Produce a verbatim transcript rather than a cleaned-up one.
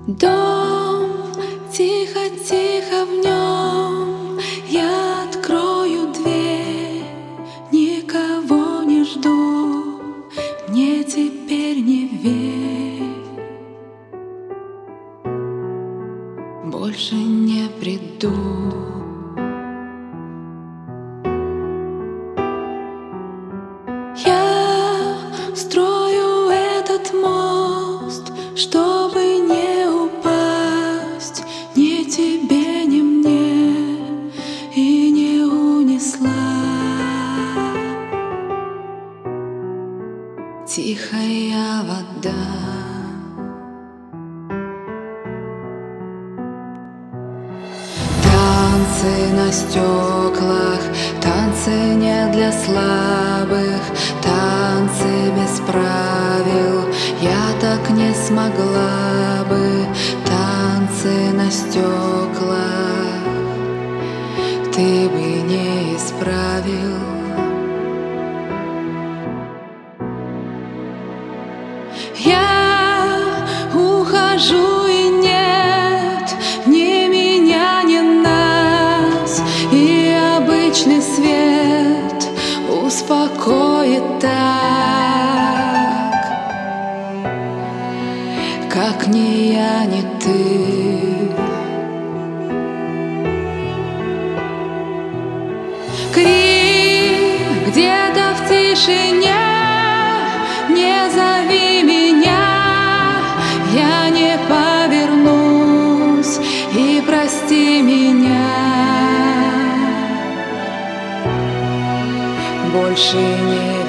Дом, тихо-тихо в нем я открою дверь, никого не жду, мне теперь не верь, больше не приду. Я строю этот мост, чтобы не упасть ни тебе, ни мне, и не унесла тихая вода. Танцы на стеклах, танцы не для слабых, танцы без правил, я так не смогла бы. Танцы на стеклах ты бы не исправил. Я ухожу, и нет ни меня, ни нас, и обычный свет успокоит так, как ни я, ни ты. Крик где-то в тишине, не зови меня, я не повернусь, и прости меня, больше не